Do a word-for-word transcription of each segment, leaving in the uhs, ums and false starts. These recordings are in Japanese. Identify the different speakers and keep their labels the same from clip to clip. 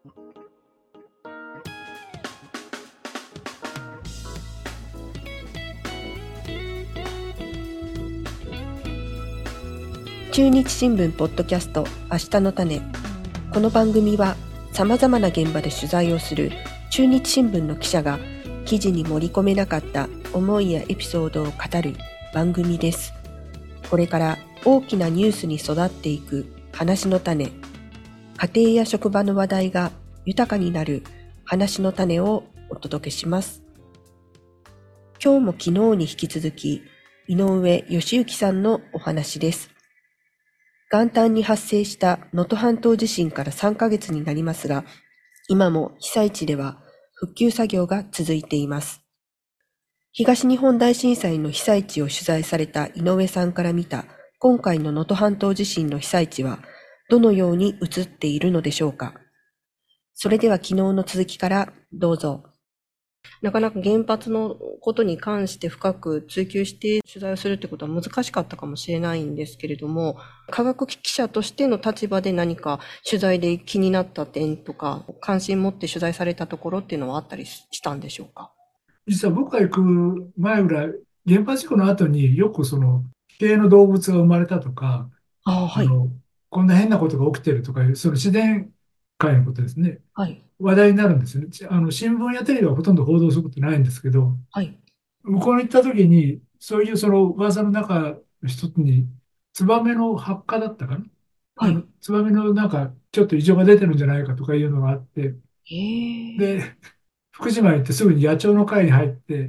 Speaker 1: 中日新聞ポッドキャスト明日の種。この番組はさまざまな現場で取材をする中日新聞の記者が記事に盛り込めなかった思いやエピソードを語る番組です。これから大きなニュースに育っていく話の種、家庭や職場の話題が豊かになる話の種をお届けします。今日も昨日に引き続き井上義行さんのお話です。元旦に発生した能登半島地震からさんかげつになりますが、今も被災地では復旧作業が続いています。東日本大震災の被災地を取材された井上さんから見た今回の能登半島地震の被災地はどのように映っているのでしょうか。それでは昨日の続きからどうぞ。なかなか原発のことに関して深く追求して取材をするってことは難しかったかもしれないんですけれども、科学記者としての立場で何か取材で気になった点とか関心持って取材されたところっていうのはあったりしたんでしょうか。
Speaker 2: 実は僕が行く前ぐらい、原発事故の後によくその奇形の動物が生まれたとか、
Speaker 1: ああ、はい。
Speaker 2: あのこんな変なことが起きてるとかいう、その自然界のことですね。
Speaker 1: はい。
Speaker 2: 話題になるんですよね。あの新聞やテレビはほとんど報道することないんですけど、
Speaker 1: はい。
Speaker 2: 向こうに行った時に、そういうその噂の中の一つに、ツバメの発火だったかな。
Speaker 1: はい。
Speaker 2: あの、ツバメのなんかちょっと異常が出てるんじゃないかとかいうのがあって、
Speaker 1: へえ。
Speaker 2: で、福島に行ってすぐに野鳥の会に入って、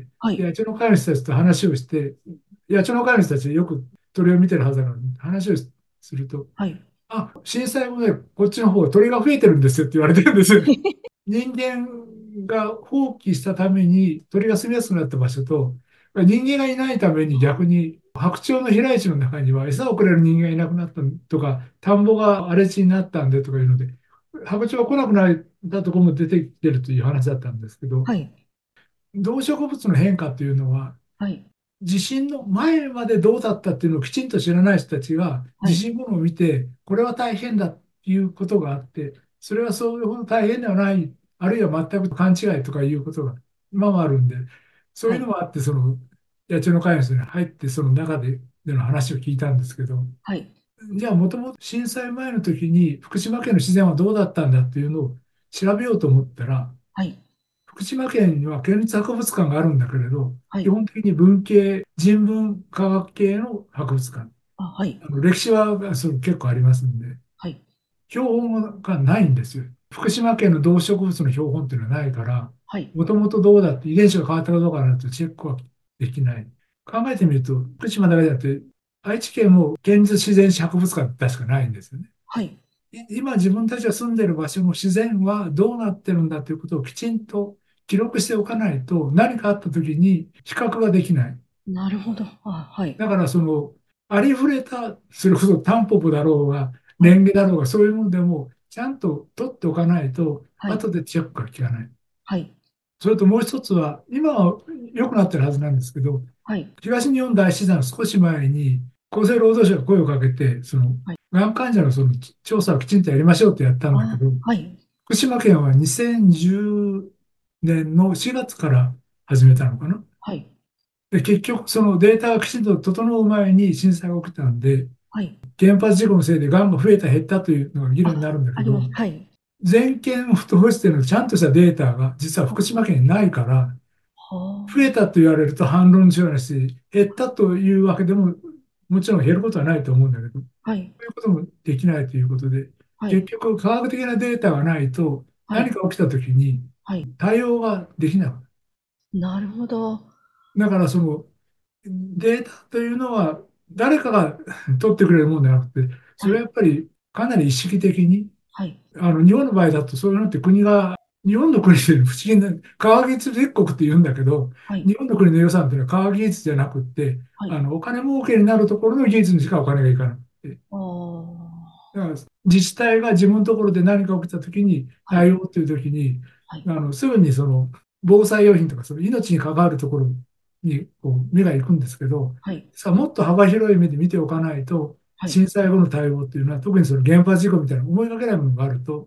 Speaker 1: はい。
Speaker 2: で野鳥の会の人たちと話をして、野鳥の会の人たちでよく鳥を見てるはずなのに、話をすると、
Speaker 1: はい。
Speaker 2: あ、震災後でこっちの方鳥が増えてるんですよって言われてるんですよ。人間が放棄したために鳥が住みやすくなった場所と、人間がいないために逆に白鳥の飛来地の中には餌をくれる人間がいなくなったとか、田んぼが荒れ地になったんでとかいうので、白鳥が来なくなったところも出てきてるという話だったんですけど、
Speaker 1: はい。
Speaker 2: 動植物の変化というのは、
Speaker 1: はい。
Speaker 2: 地震の前までどうだったっていうのをきちんと知らない人たちが、
Speaker 1: はい。
Speaker 2: 地震後を見て、これは大変だっていうことがあって、それはそういうほど大変ではない、あるいは全く勘違いとかいうことが今もあるんで、そう
Speaker 1: はい。
Speaker 2: いうのもあって、その野鳥の会の人に入って、その中ででの話を聞いたんですけど、
Speaker 1: はい。
Speaker 2: じゃあ、もともと震災前の時に福島県の自然はどうだったんだっていうのを調べようと思ったら、
Speaker 1: はい。
Speaker 2: 福島県には県立博物館があるんだけれど、
Speaker 1: はい。
Speaker 2: 基本的に文系、人文科学系の博物館。
Speaker 1: あ、はい。
Speaker 2: あの歴史はそう結構ありますんで、
Speaker 1: はい。
Speaker 2: 標本がないんですよ。福島県の動植物の標本っていうのはないから、
Speaker 1: はい。
Speaker 2: もともとどうだって、遺伝子が変わったかどうかなんてチェックはできない。考えてみると、福島だけじゃなくて、愛知県も県立自然史博物館って確かないんですよね。
Speaker 1: はい。
Speaker 2: い今自分たちが住んでいる場所の自然はどうなってるんだということをきちんと記録しておかないと、何かあった時に比較ができない。
Speaker 1: なるほど。あ、はい。
Speaker 2: だからその、ありふれた、それこそタンポポだろうが、
Speaker 1: はい。
Speaker 2: レンゲだろうが、そういうものでも、ちゃんと取っておかないと、
Speaker 1: はい。
Speaker 2: 後でチェックが効かない。
Speaker 1: はい。
Speaker 2: それともう一つは、今は良くなってるはずなんですけど、
Speaker 1: はい。
Speaker 2: 東日本大震災の少し前に、厚生労働省が声をかけて、その、
Speaker 1: はい。
Speaker 2: がん患者のその調査をきちんとやりましょうってやったんだけ
Speaker 1: あ、
Speaker 2: ど、
Speaker 1: はい。
Speaker 2: 福島県はにせんじゅうねんのしがつから始めたのかな。
Speaker 1: はい。
Speaker 2: で、結局、そのデータがきちんと整う前に震災が起きたんで、
Speaker 1: はい。
Speaker 2: 原発事故のせいでがんが増えた減ったというのが議論にな
Speaker 1: あ、
Speaker 2: るんだけど、
Speaker 1: あります。はい。
Speaker 2: 全県を通してのちゃんとしたデータが実は福島県にないから、増え
Speaker 1: は
Speaker 2: たと言われると反論のようなし、減ったというわけでも、もちろん減ることはないと思うんだけど、そ
Speaker 1: あ。はい。
Speaker 2: ういうこともできないということで、
Speaker 1: はい。
Speaker 2: 結局科学的なデータがないと
Speaker 1: はい。
Speaker 2: 何か起きたときに
Speaker 1: はい。
Speaker 2: 対応ができない。
Speaker 1: なるほど。
Speaker 2: だからそのデータというのは誰かが取ってくれるものではなくて、それは
Speaker 1: はい。
Speaker 2: やっぱりかなり意識的に、
Speaker 1: はい。
Speaker 2: あの日本の場合だとそういうのって国が、日本の国で不思議な、科学技術立国って言うんだけど、
Speaker 1: はい。
Speaker 2: 日本の国の予算っていうのは科学技術じゃなくって、
Speaker 1: はい。
Speaker 2: あのお金儲けになるところの技術にしかお金がいかなくて、
Speaker 1: ああ。
Speaker 2: だから自治体が自分のところで何か起きたときに
Speaker 1: はい。
Speaker 2: 対応というときに、
Speaker 1: はい。
Speaker 2: あのすぐにその防災用品とかその命に関わるところにこう目が行くんですけど、
Speaker 1: はい。
Speaker 2: さあもっと幅広い目で見ておかないと、
Speaker 1: はい。
Speaker 2: 震災後の対応っていうのは、特にその原発事故みたいな思いがけないものがあると、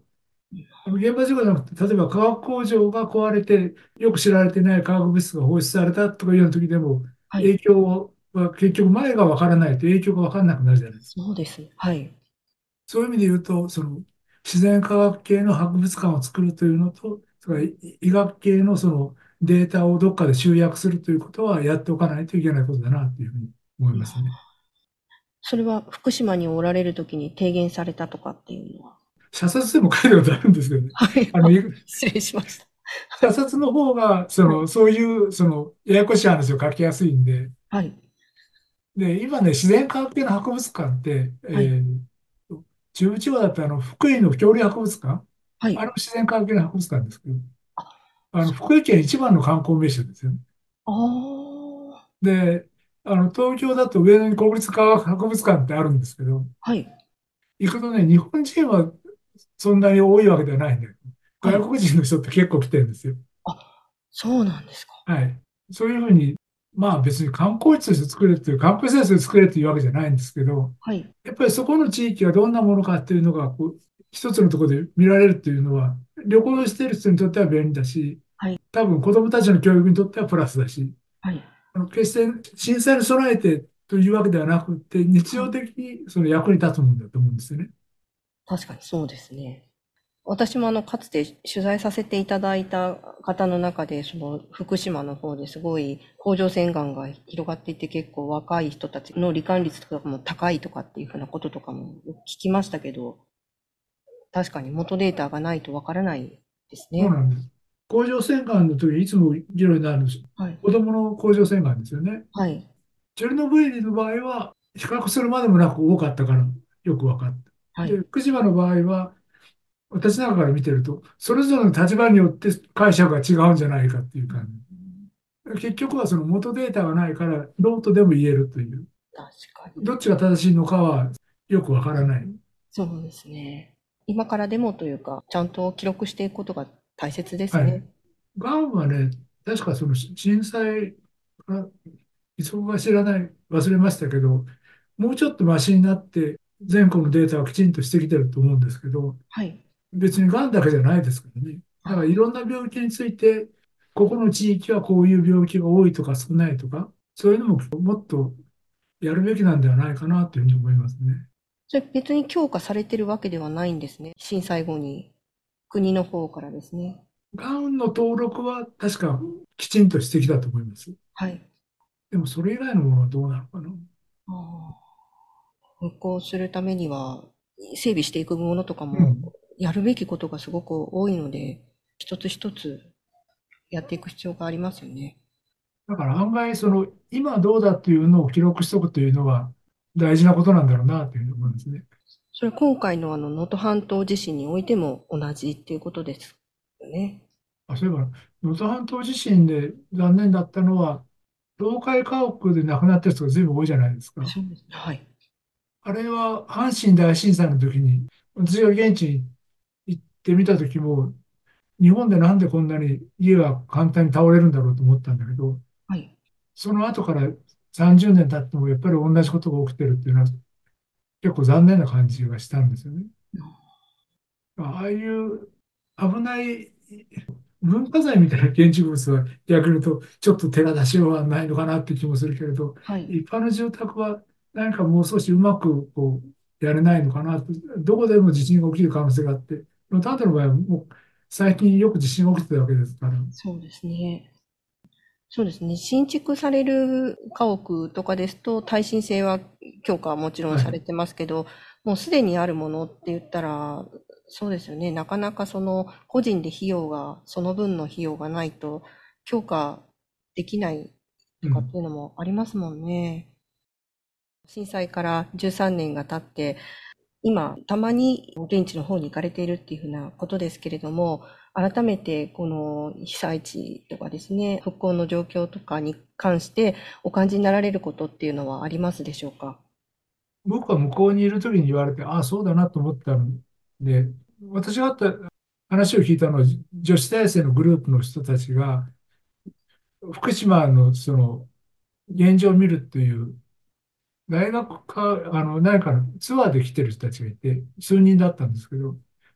Speaker 2: あの現場事故じゃなくて、例えば化学工場が壊れて、よく知られてない化学物質が放出されたとかいうような時でも、
Speaker 1: はい。
Speaker 2: 影響は結局前がわからないと影響がわからなくなるじゃないですか。
Speaker 1: そうですね。はい。
Speaker 2: そういう意味で言うと、その自然科学系の博物館を作るというのと、それから医学系のそのデータをどっかで集約するということはやっておかないといけないことだなというふうに思いますね。
Speaker 1: それは福島におられるときに提言されたとかっていうのは？
Speaker 2: 社説でも書いたことあるんですけどね。
Speaker 1: はい。
Speaker 2: あの、
Speaker 1: あ、
Speaker 2: い
Speaker 1: 失礼しました。は
Speaker 2: 社
Speaker 1: い。
Speaker 2: 説の方が、そ
Speaker 1: はい。
Speaker 2: の、そういう、その、ややこしい話を書きやすいんで、
Speaker 1: はい。
Speaker 2: で、今ね、自然科学系の博物館って、え
Speaker 1: はい。
Speaker 2: ーと、中部地方だとあの、福井の恐竜博物館、
Speaker 1: はい。
Speaker 2: あれも自然科学系の博物館ですけど、
Speaker 1: あ、
Speaker 2: あの、
Speaker 1: そう。
Speaker 2: 福井県一番の観光名所ですよね。
Speaker 1: ああ。
Speaker 2: で、あの、東京だと上野に国立科学博物館ってあるんですけど、
Speaker 1: はい。
Speaker 2: 行くとね、日本人はそんなに多いわけではないんだけど、
Speaker 1: はい。
Speaker 2: 外国人の人って結構来てるんですよ。
Speaker 1: あ、そうなんですか。
Speaker 2: はい。そういうふうに、まあ別に観光地として作れっていう、観光施設で作れっていうわけじゃないんですけど、
Speaker 1: はい。
Speaker 2: やっぱりそこの地域がどんなものかっていうのが、こう、一つのところで見られるっていうのは、旅行している人にとっては便利だし、
Speaker 1: はい。
Speaker 2: 多分子供たちの教育にとってはプラスだし、
Speaker 1: はい。
Speaker 2: あの決して震災に備えてというわけではなくて、日
Speaker 1: はい。
Speaker 2: 常的にその役に立つもんだと思うんですよね。
Speaker 1: 確かにそうですね。私もあの、かつて取材させていただいた方の中で、その福島の方ですごい甲状腺がんが広がっていて結構若い人たちの罹患率とかも高いとかっていうふうなこととかも聞きましたけど、確かに元データがないとわからないですね。
Speaker 2: そうなんです。甲状腺がんの時、いつも議論になるんです。
Speaker 1: はい。
Speaker 2: 子供の甲状腺がんですよね。
Speaker 1: はい。
Speaker 2: チェルノブイリの場合は、比較するまでもなく多かったからよく分かった。で、
Speaker 1: はい。
Speaker 2: 福島の場合は、私なんかから見てると、それぞれの立場によって解釈が違うんじゃないかっていう感じ。結局はその元データがないから、どうとでも言えるという。
Speaker 1: 確かに。
Speaker 2: どっちが正しいのかはよくわからない。
Speaker 1: そうですね。今からでもというか、ちゃんと記録していくことが大切ですね。
Speaker 2: はい。がんはね、確かその震災が、いつか知らない、忘れましたけど、もうちょっとマシになって、全国のデータはきちんとしてきてると思うんですけど、
Speaker 1: はい。
Speaker 2: 別にがんだけじゃないですからね。だからいろんな病気について、ここの地域はこういう病気が多いとか少ないとか、そういうのももっとやるべきなんではないかなというふうに思いますね。
Speaker 1: それ別に強化されてるわけではないんですね。震災後に。国の方からですね。
Speaker 2: がんの登録は確かきちんとしてきたと思います。
Speaker 1: はい。
Speaker 2: でもそれ以外のものはどうなのかな。
Speaker 1: ああ、復興するためには、整備していくものとかも、
Speaker 2: うん。
Speaker 1: やるべきことがすごく多いので、一つ一つやっていく必要がありますよね。
Speaker 2: だから案外その今どうだっていうのを記録しておくというのは大事なことなんだろうなというふうに思いますね。
Speaker 1: それ今回のあの能登半島地震においても同じっていうことですよね。
Speaker 2: あ、そういえば、能登半島地震で残念だったのは、倒壊家屋で亡くなった人が随分多いじゃないですか。
Speaker 1: そうですね。はい。
Speaker 2: あれは阪神大震災の時に、私が現地に行ってみた時も、日本でなんでこんなに家が簡単に倒れるんだろうと思ったんだけど、
Speaker 1: はい。
Speaker 2: その後からさんじゅうねん経ってもやっぱり同じことが起きてるっていうのは結構残念な感じがしたんですよね。ああいう危ない文化財みたいな建築物は逆に言うとちょっと手が出しようがないのかなって気もするけれど、
Speaker 1: はい。
Speaker 2: 一般の住宅は何かもう少しうまくこうやれないのかなと、どこでも地震が起きる可能性があって、タートの場合はもう最近よく地震が起きてたわけですから、
Speaker 1: そうですね。そうですね。新築される家屋とかですと、耐震性は強化はもちろん
Speaker 2: はい。
Speaker 1: されてますけど、もうすでにあるものって言ったら、そうですよね。なかなかその個人で費用が、その分の費用がないと強化できないとかって
Speaker 2: うん。
Speaker 1: いうのもありますもんね。震災からじゅうさんねんが経って、今、たまに現地の方に行かれているっていうふうなことですけれども、改めてこの被災地とかですね、復興の状況とかに関してお感じになられることっていうのはありますでしょうか？
Speaker 2: 僕は向こうにいる時に言われて、ああ、そうだなと思ったんで、私があった話を聞いたのは、女子大生のグループの人たちが、福島のその現状を見るという大学か、あの、何かのツアーで来てる人たちがいて、数人だったんですけど、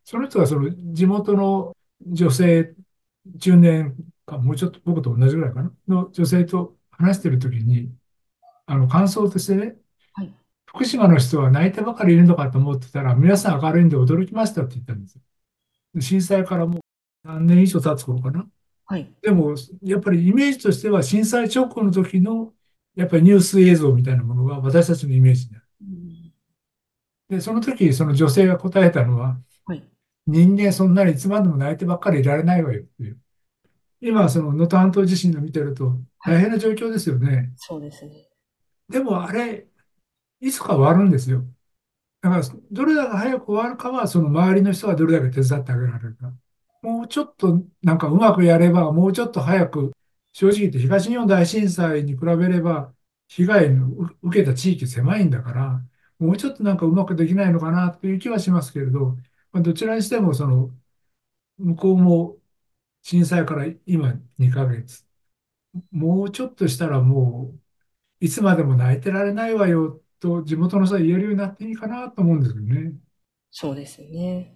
Speaker 2: その人はその地元の女性、中年か、もうちょっと僕と同じぐらいかな、の女性と話してるときに、あの感想としてね、
Speaker 1: はい。
Speaker 2: 福島の人は泣いてばかりいるのかと思ってたら、皆さん明るいんで驚きましたって言ったんですよ。で震災からもう何年以上経つ頃かな。
Speaker 1: はい。
Speaker 2: でも、やっぱりイメージとしては、震災直後の時の、やっぱりニュース映像みたいなものが私たちのイメージになる。
Speaker 1: うん、
Speaker 2: で、その時、その女性が答えたのは、
Speaker 1: はい。
Speaker 2: 人間そんなにいつまでも泣いてばっかりいられないわよっていう。今、その能登半島地震を見てると
Speaker 1: はい。
Speaker 2: 大変な状況ですよね。
Speaker 1: そうですね。
Speaker 2: でもあれ、いつか終わるんですよ。だから、どれだけ早く終わるかは、その周りの人がどれだけ手伝ってあげられるか。もうちょっと、なんかうまくやれば、もうちょっと早く、正直言って東日本大震災に比べれば、被害の受けた地域狭いんだから、もうちょっとなんかうまくできないのかなという気はしますけれど、まあ、どちらにしても、その、向こうも震災から今にかげつ、もうちょっとしたらもう、いつまでも泣いてられないわよと地元の人は言えるようになっていいかなと思うんですけどね。
Speaker 1: そうですね。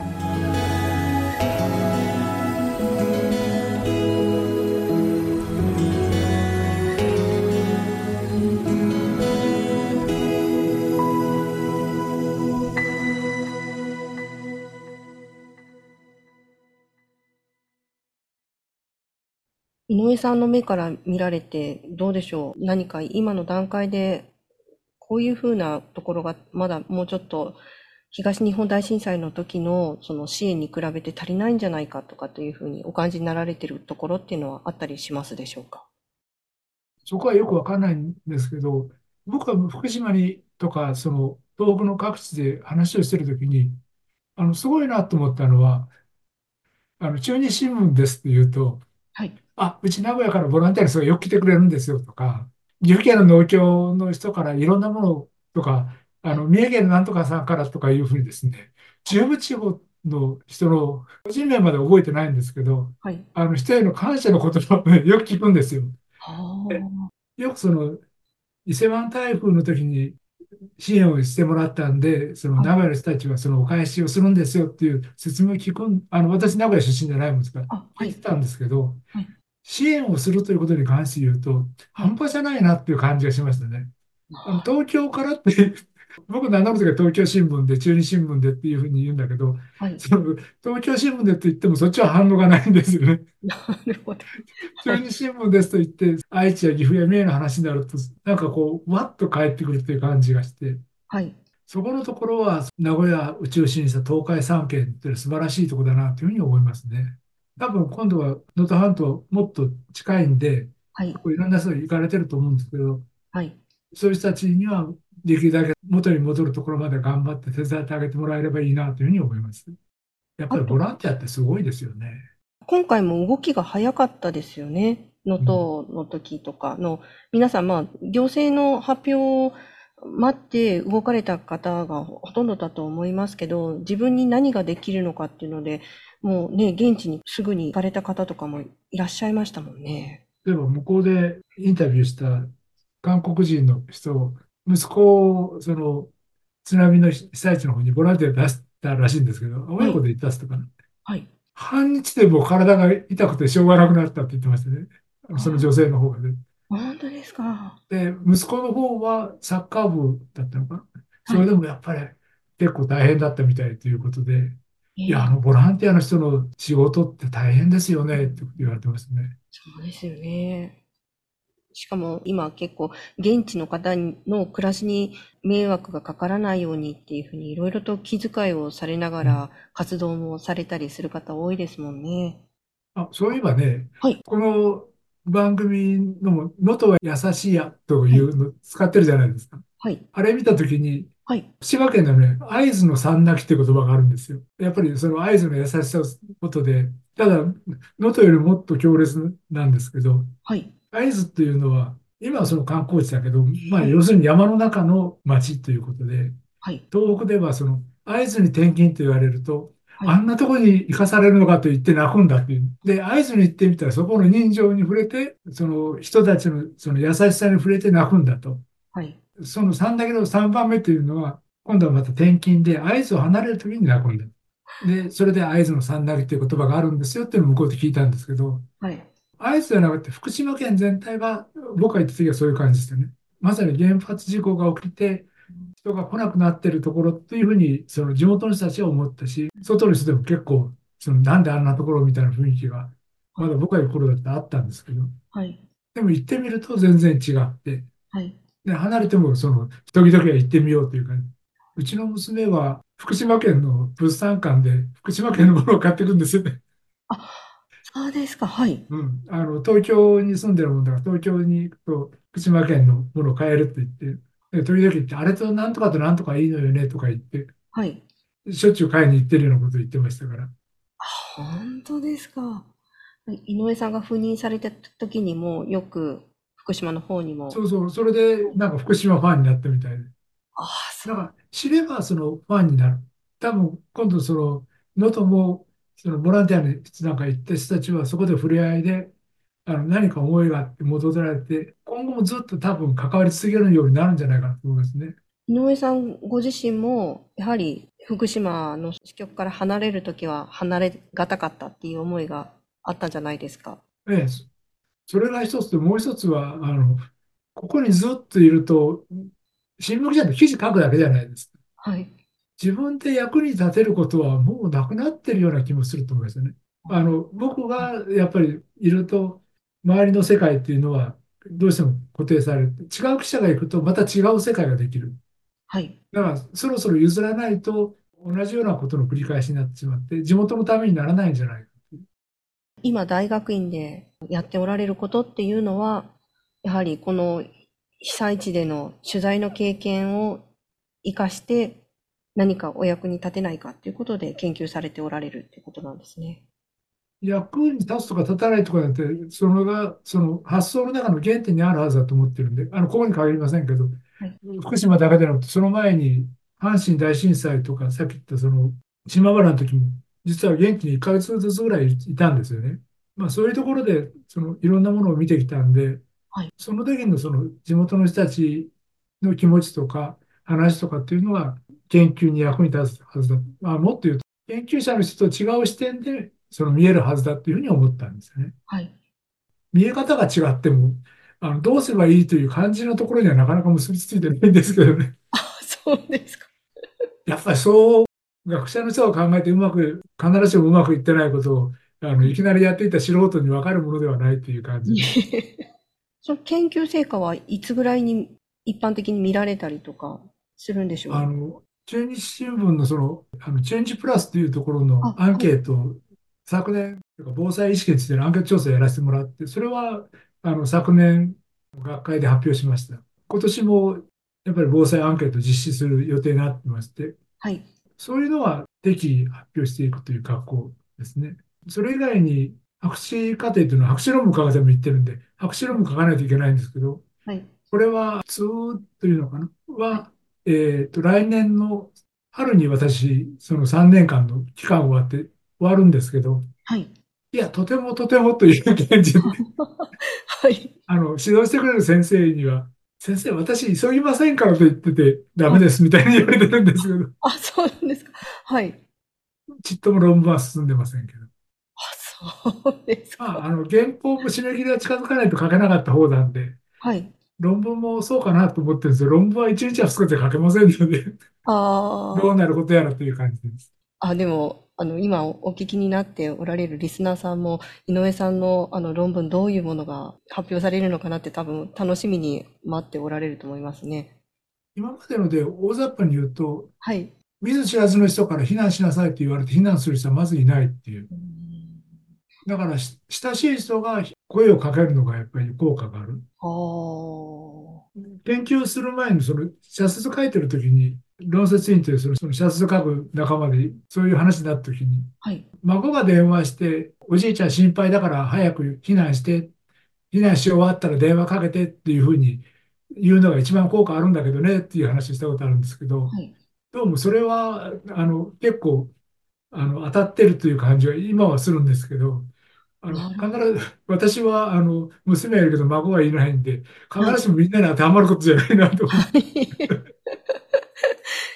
Speaker 1: 井上さんの目から見られてどうでしょう。何か今の段階でこういうふうなところがまだもうちょっと東日本大震災の時のその支援に比べて足りないんじゃないかとかというふうにお感じになられているところっていうのはあったりしますでしょうか。
Speaker 2: そこはよくわかんないんですけど、僕は福島にとか、その東北の各地で話をしてるときに、あの、すごいなと思ったのは、あの、中日新聞ですって言うと、
Speaker 1: はい。
Speaker 2: あ、うち名古屋からボランティアの人がよく来てくれるんですよとか、岐阜県の農協の人からいろんなものとか、あの、
Speaker 1: はい。
Speaker 2: 三重県のなんとかさんからとかいうふうにですね、中部地方の人の個人名まで覚えてないんですけど、
Speaker 1: はい。
Speaker 2: あの、人への感謝の言葉をね、よく聞くんですよ。
Speaker 1: は
Speaker 2: で
Speaker 1: あ。
Speaker 2: よくその伊勢湾台風の時に支援をしてもらったんで、その
Speaker 1: はい。
Speaker 2: 名古屋の人たちはそのお返しをするんですよっていう説明を聞くん、あの、私名古屋出身じゃないもんですから、
Speaker 1: あ、はい。
Speaker 2: 聞いてたんですけど、
Speaker 1: はい。
Speaker 2: 支援をするということに関して言うと、
Speaker 1: はい。
Speaker 2: 半端じゃないなっていう感じがしましたね。あの、
Speaker 1: あ、
Speaker 2: 東京からって僕名乗るときは東京新聞で、中日新聞でっていうふうに言うんだけど、
Speaker 1: はい。
Speaker 2: その東京新聞でって言ってもそっちは反応がないんですよね。
Speaker 1: なるほど。はい。
Speaker 2: 中日新聞ですと言って、愛知や岐阜や三重の話になると、なんかこう、わっと返ってくるっていう感じがして、
Speaker 1: はい。
Speaker 2: そこのところは名古屋を中心にした東海三県っていうのは素晴らしいところだなというふうに思いますね。多分今度は能登半島もっと近いんで、
Speaker 1: はい。
Speaker 2: 結構いろんな人が行かれてると思うんですけど、
Speaker 1: はい。
Speaker 2: そういう人たちにはできるだけ元に戻るところまで頑張って手伝ってあげてもらえればいいなというふうに思います。やっぱりボ
Speaker 1: あと、
Speaker 2: ランティアってすごいですよね。
Speaker 1: 今回も動きが早かったですよね。能
Speaker 2: うん、
Speaker 1: 登の時とかの、皆さん、まあ、行政の発表を待って動かれた方がほとんどだと思いますけど、自分に何ができるのかっていうので、もうね、現地にすぐに行かれた方とかもいらっしゃいましたもんね。
Speaker 2: 例えば向こうでインタビューした韓国人の人、息子をその津波の被災地の方にボランティアで出したらしいんですけど、
Speaker 1: はい。
Speaker 2: 親子で行ったっつったかな。
Speaker 1: はい。
Speaker 2: 半日でもう体が痛くてしょうがなくなったって言ってましたね。その女
Speaker 1: あ
Speaker 2: 性の方がね。
Speaker 1: あ、本当ですか。
Speaker 2: で、息子の方はサッカー部だったのかな。そ
Speaker 1: はい。
Speaker 2: れでもやっぱり結構大変だったみたいということで、いや、あ
Speaker 1: ええ、
Speaker 2: のボランティアの人の仕事って大変ですよねって言われてますね。
Speaker 1: そうですよね。しかも今結構現地の方の暮らしに迷惑がかからないようにっていうふうにいろいろと気遣いをされなが
Speaker 2: うん、
Speaker 1: ら活動もされたりする方多いですもんね。
Speaker 2: あ、そういえばね、
Speaker 1: はい、
Speaker 2: この番組のも、能登は優しいやと
Speaker 1: はい、
Speaker 2: いうの使ってるじゃないですか。
Speaker 1: はい、
Speaker 2: あれ見たときに、
Speaker 1: はい、
Speaker 2: 千葉県のね、会津の三泣きっていう言葉があるんですよ。やっぱりその会津の優しさをことで、ただ、能登よりもっと強烈なんですけど、
Speaker 1: はい、
Speaker 2: 会津っていうのは、今はその観光地だけど、まあ
Speaker 1: はい、
Speaker 2: 要するに山の中の町ということで、
Speaker 1: はい、
Speaker 2: 東北ではその会津に転勤と言われると、
Speaker 1: はい、
Speaker 2: あんなところに行かされるのかと言って泣くんだっていう。で、会津に行ってみたらそこの人情に触れて、その人たちのその優しさに触れて泣くんだと。
Speaker 1: はい、
Speaker 2: そのさんだけどさんばんめというのは、今度はまた転勤で会津を離れるときに泣くんだ。 で、それで会津の三なりという言葉があるんですよっていうのを向こうで聞いたんですけど、
Speaker 1: はい。
Speaker 2: 会津じゃなくて福島県全体が、僕が行った時はそういう感じでしたね。まさに原発事故が起きて、人が来なくなってるところっていうふうに、その地元の人たちは思ったし、外の人でも結構、そのなんであんなところみたいな雰囲気が、まだ僕が行く頃だってあったんですけど、
Speaker 1: はい。
Speaker 2: でも行ってみると全然違って、
Speaker 1: はい。
Speaker 2: で、離れてもその、時々は行ってみようというか、うちの娘は福島県の物産館で福島県のものを買っていくんですよね。
Speaker 1: あ、そうですか。はい。
Speaker 2: うん。あの、東京に住んでるもんだから、東京に行くと福島県のものを買えるって言って、で、時々言って、あれとなんとかとなんとかいいのよねとか言って、
Speaker 1: はい。
Speaker 2: しょっちゅう買いに行ってるようなことを言ってましたから。
Speaker 1: 本当ですか。井上さんが赴任された時にも、よく福島の方にも。
Speaker 2: そうそう、それでなんか福島ファンになったみたいで。
Speaker 1: ああ、そう。
Speaker 2: だから知ればそのファンになる。多分今度その能登もそのボランティアになんか行った人たちはそこで触れ合いであの何か思いがあって戻られて今後もずっと多分関わり続けるようになるんじゃないかなと思いますね。
Speaker 1: 井上さんご自身も、やはり福島の支局から離れるときは離れがたかったっていう思いがあったんじゃないですか。
Speaker 2: ええ、そそれが一つでもう一つはあのここにずっといると新聞記者の記事書くだけじゃないですか。
Speaker 1: はい。
Speaker 2: 自分で役に立てることはもうなくなってるような気もすると思いますよね。あの、僕がやっぱりいると、周りの世界っていうのはどうしても固定されて、違う記者が行くとまた違う世界ができる。
Speaker 1: はい。
Speaker 2: だからそろそろ譲らないと同じようなことの繰り返しになってしまって、地元のためにならないんじゃないか。
Speaker 1: 今、大学院でやっておられることっていうのは、やはりこの被災地での取材の経験を活かして何かお役に立てないかっていうことで研究されておられるっていうことなんですね。
Speaker 2: 役に立つとか立たないとかなんて、そのが、その発想の中の原点にあるはずだと思ってるんで、あの、ここに限りませんけど、
Speaker 1: はい。
Speaker 2: 福島だけでなくて、その前に阪神大震災とか、さっき言ったその島原の時も、実は元気にいっかげつずつぐらいいたんですよね。まあそういうところで、そのいろんなものを見てきたんで、
Speaker 1: はい。
Speaker 2: その時のその地元の人たちの気持ちとか話とかっていうのは研究に役に立つはずだ。まあ、もっと言うと、研究者の人と違う視点でその見えるはずだっていうふうに思ったんですよね。
Speaker 1: はい。
Speaker 2: 見え方が違っても、あの、どうすればいいという感じのところにはなかなか結びついてないんですけどね。
Speaker 1: あ、そうですか。
Speaker 2: やっぱりそう、学者の人が考えてうまく、必ずしもうまくいってないことを、あの、いきなりやっていた素人に分かるものではないという感じ
Speaker 1: い
Speaker 2: で。
Speaker 1: え。その研究成果はいつぐらいに一般的に見られたりとかするんでしょう。
Speaker 2: あの、中日新聞のその、あの、中日プラスというところの
Speaker 1: あ、
Speaker 2: アン
Speaker 1: はい。
Speaker 2: ケート、昨年、防災意識についてのアンケート調査をやらせてもらって、それは、あの、昨年、学会で発表しました。今年も、やっぱり防災アンケートを実施する予定になってまして、
Speaker 1: はい。
Speaker 2: そういうのは適宜発表していくという格好ですね。それ以外に、博士課程というのは博士論文書かせても言ってるんで、博士論文書かないといけないんですけど、
Speaker 1: はい。
Speaker 2: これは普通というのかな
Speaker 1: はい。
Speaker 2: は、えっと、来年の春に私、そのさんねんかんの期間終わって終わるんですけど、
Speaker 1: はい。
Speaker 2: いや、とてもとてもという感じで、
Speaker 1: はい。
Speaker 2: あの、指導してくれる先生には、先生、私急ぎませんからと言ってて、ダメ
Speaker 1: はい。
Speaker 2: ですみたいに言われてるんですけど、
Speaker 1: あ、そうなんですか。はい。
Speaker 2: ちっとも論文は進んでませんけど。
Speaker 1: あ、そうですか。
Speaker 2: まあ、あの、原稿も締め切りが近づかないと書けなかった方なんで、
Speaker 1: はい。
Speaker 2: 論文もそうかなと思ってるんですよ。論文はいちにちはふつかで書けませんので、どうな
Speaker 1: あ
Speaker 2: ることやらという感じです。
Speaker 1: あ、あ、でも、あの、今お聞きになっておられるリスナーさんも、井上さんのあの論文どういうものが発表されるのかなって多分楽しみに待っておられると思いますね。
Speaker 2: 今までので大雑把に言うと、
Speaker 1: はい。
Speaker 2: 見ず知らずの人から避難しなさいって言われて避難する人はまずいないっていう。
Speaker 1: うん。
Speaker 2: だからし親しい人が声をかけるのがやっぱり効果がある。
Speaker 1: ああ。
Speaker 2: 研究する前にその社説書いてる時に、論説委員というそのその社説書く仲間でそういう話になった時に、
Speaker 1: はい。
Speaker 2: 孫が電話して、おじいちゃん心配だから早く避難して、避難し終わったら電話かけてっていうふうに言うのが一番効果あるんだけどねっていう話をしたことあるんですけど、
Speaker 1: はい。
Speaker 2: どうもそれはあの結構あの当たってるという感じは今はするんですけど、あの
Speaker 1: なるほど。
Speaker 2: 必ず私はあの娘はいるけど孫はいないんで、必
Speaker 1: はい。
Speaker 2: ずしもみんなに当てはまることじゃないなと思って。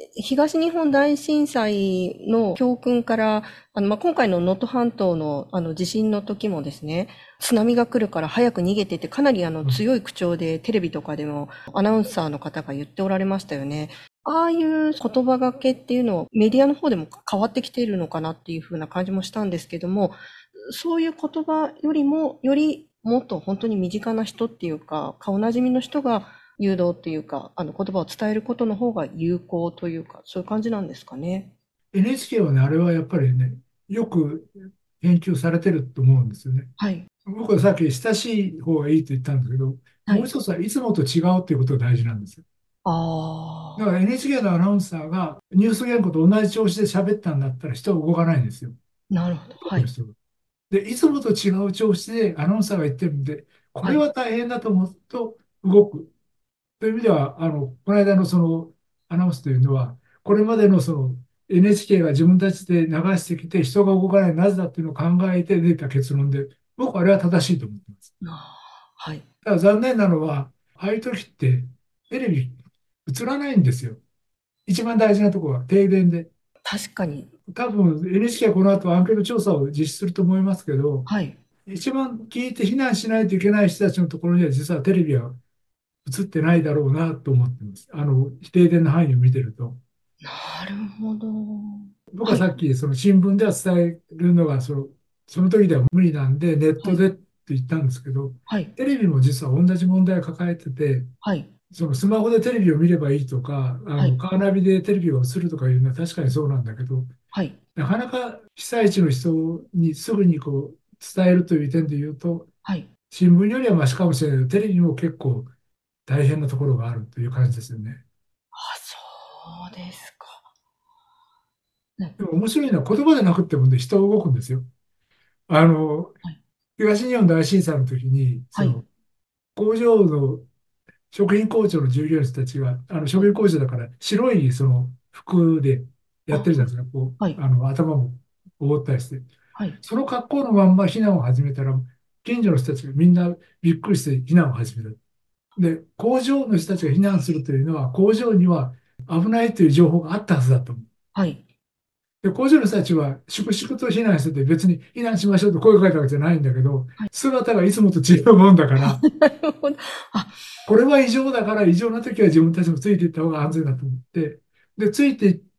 Speaker 1: 東日本大震災の教訓から、あの、まあ、今回の能登半島のあの地震の時もですね、津波が来るから早く逃げてってかなりあの強い口調でテレビとかでもアナウンサーの方が言っておられましたよね。ああいう言葉がけっていうのをメディアの方でも変わってきているのかなっていう風な感じもしたんですけども、そういう言葉よりも、よりもっと本当に身近な人っていうか、顔なじみの人が誘導っていうか、あの言葉を伝えることの方が有効というか、そういう感じなんですかね。
Speaker 2: エヌエイチケー はね、あれはやっぱりね、よく研究されてると思うんですよね。
Speaker 1: はい。
Speaker 2: 僕はさっき親しい方がいいと言ったんだけど、
Speaker 1: はい。
Speaker 2: もう一つはいつもと違うっていうことが大事なんですよ。だから
Speaker 1: ああ、
Speaker 2: エヌエイチケー のアナウンサーがニュース原稿と同じ調子で喋ったんだったら人は動かないんですよ。
Speaker 1: なるほど。はい。
Speaker 2: 多くの人が。で、いつもと違う調子でアナウンサーが言ってるんで、こ
Speaker 1: はい。
Speaker 2: れは大変だと思うと動く。という意味では、あの、この間のそのアナウンスというのは、これまでのその エヌエイチケー が自分たちで流してきて人が動かないなぜだっていうのを考えて出た結論で、僕はあれは正しいと思ってます。
Speaker 1: ああ、はい。
Speaker 2: ただ残念なのは、ああいう時ってテレビ映らないんですよ。一番大事なところは停電で。
Speaker 1: 確かに。
Speaker 2: 多分 エヌエイチケー はこの後アンケート調査を実施すると思いますけど、
Speaker 1: はい。
Speaker 2: 一番聞いて避難しないといけない人たちのところには実はテレビは映ってないだろうなと思ってます。あの、停電の範囲を見てると。
Speaker 1: なるほど。
Speaker 2: 僕は
Speaker 1: はい。
Speaker 2: さっきその新聞では伝えるのがその、その時では無理なんでネッ
Speaker 1: はい。
Speaker 2: トでって言ったんですけど、
Speaker 1: はい。
Speaker 2: テレビも実は同じ問題を抱えてて、
Speaker 1: はい。
Speaker 2: そのスマホでテレビを見ればいいとか、あの、
Speaker 1: はい。
Speaker 2: カーナビでテレビを映るとかいうのは確かにそうなんだけど、
Speaker 1: はい。
Speaker 2: なかなか被災地の人にすぐにこう伝えるという点で言うと、
Speaker 1: はい。
Speaker 2: 新聞よりはマシかもしれないけど、テレビも結構大変なところがあるという感じですよね。
Speaker 1: あ、そうですか。ね。
Speaker 2: でも面白いのは言葉でなくてもね、人は動くんですよ。あの、
Speaker 1: はい。
Speaker 2: 東日本大震災の時に、
Speaker 1: はい。
Speaker 2: その工場の食品工場の従業員たちが、あの食品工場だから白いその服でやって
Speaker 1: あ、
Speaker 2: るじゃないですか。こう、
Speaker 1: はい。
Speaker 2: あの頭も覆ったりして。
Speaker 1: はい。
Speaker 2: その格好のまんま避難を始めたら、近所の人たちがみんなびっくりして避難を始めた。で、工場の人たちが避難するというのは、工場には危ないという情報があったはずだと思う。
Speaker 1: はい。
Speaker 2: で、工場の人たちは粛々と避難してて、別に避難しましょうと声をかけたわけじゃないんだけど、
Speaker 1: はい。
Speaker 2: 姿がいつもと違うもんだから、
Speaker 1: なるほど。あ、
Speaker 2: これは異常だから、異常な時は自分たちもついていった方が安全だと思って、で、ついていって、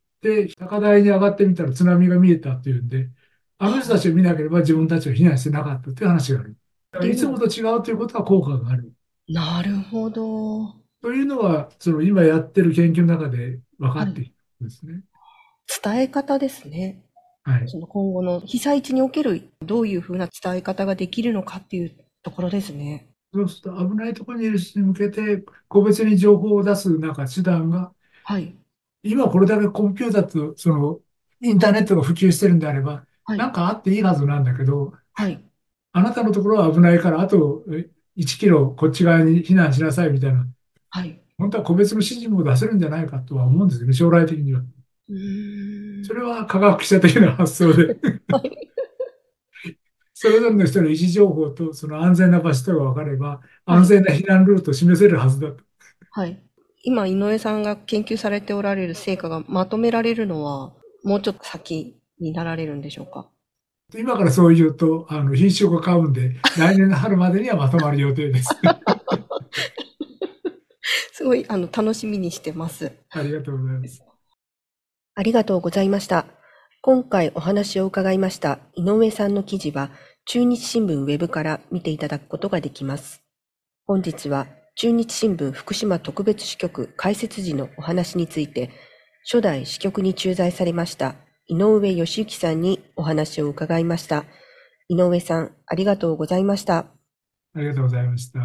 Speaker 2: 高台に上がってみたら津波が見えたっていうんで、あの人たちを見なければ自分たちは避難してなかったっていう話がある。だからいつも
Speaker 1: っていうのは、
Speaker 2: と違うということは効果がある。
Speaker 1: なるほど。
Speaker 2: というのは、その今やってる研究の中で分か
Speaker 1: はい。
Speaker 2: ってきたんですね。
Speaker 1: 伝え方ですね。
Speaker 2: はい。
Speaker 1: その今後の被災地におけるどういうふうな伝え方ができるのかっていうところですね。
Speaker 2: そうすると危ないところにいる人に向けて個別に情報を出すなんか手段が、
Speaker 1: はい。
Speaker 2: 今これだけコンピューターとそのインターネットが普及してるんであれば、
Speaker 1: はい。
Speaker 2: なんかあっていいはずなんだけど、
Speaker 1: はい。
Speaker 2: あなたのところは危ないから、あといちキロこっち側に避難しなさいみたいな、
Speaker 1: はい。
Speaker 2: 本当は個別の指示も出せるんじゃないかとは思うんですよね、将来的には。
Speaker 1: うーん。
Speaker 2: それは科学者的な発想で、
Speaker 1: はい。
Speaker 2: それぞれの人の位置情報とその安全な場所とが分かれば、
Speaker 1: はい。
Speaker 2: 安全な避難ルートを示せるはずだと。
Speaker 1: はい。今、井上さんが研究されておられる成果がまとめられるのは、もうちょっと先になられるんでしょうか？
Speaker 2: 今からそう言うと、あの、品種が買うんで、来年の春までにはまとまる予定です。
Speaker 1: すごい、あの、楽しみにしてます。
Speaker 2: ありがとうございます。
Speaker 1: ありがとうございました。今回お話を伺いました井上さんの記事は、中日新聞ウェブから見ていただくことができます。本日は、中日新聞福島特別支局開設時のお話について、初代支局に駐在されました井上義行さんにお話を伺いました。井上さん、ありがとうございました。
Speaker 2: ありがとうございました。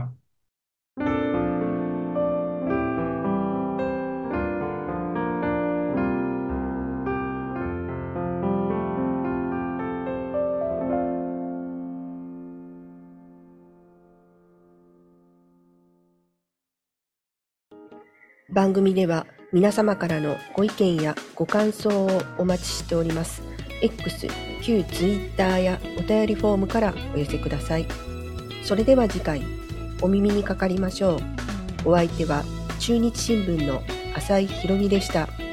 Speaker 1: 番組では皆様からのご意見やご感想をお待ちしております。X、旧 Twitter やお便りフォームからお寄せください。それでは次回、お耳にかかりましょう。お相手は中日新聞の浅井ひろみでした。